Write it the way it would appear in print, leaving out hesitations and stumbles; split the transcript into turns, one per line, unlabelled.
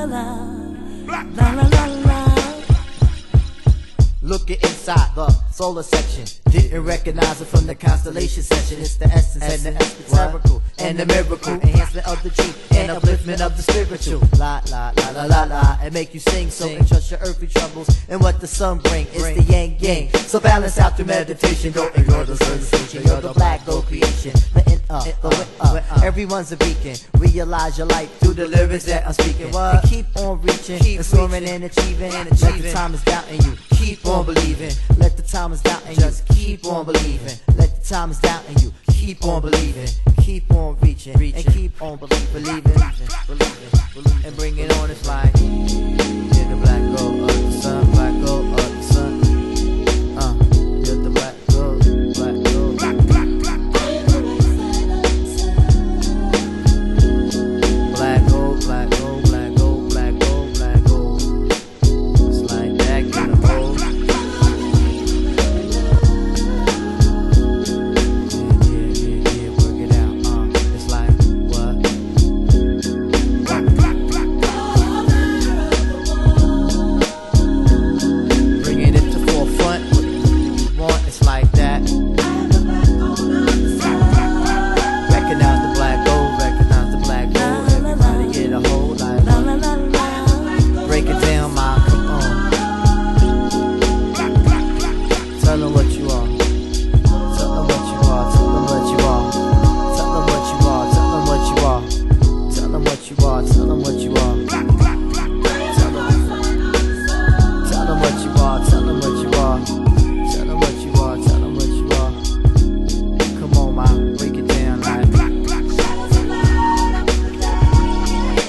la la la la.
Looking inside the solar section, didn't recognize it from the constellation section. It's the essence and the esoterical and the miracle, enhancement of the truth and upliftment of the spiritual. La la la la la la, and make you sing so and trust your earthly troubles and what the sun bring. It's the yang yang, so balance out through meditation. Don't ignore the sensation. You're the black gold creation. The way up, everyone's a beacon. Realize your life through the lyrics that I'm speaking. And keep on reaching, and soaring and achieving. Let the time is doubting you. Keep on believing. Let the time is doubting you. Just keep on believing. Let the time is doubting you. Keep on believing. Keep on reaching and keep on believing.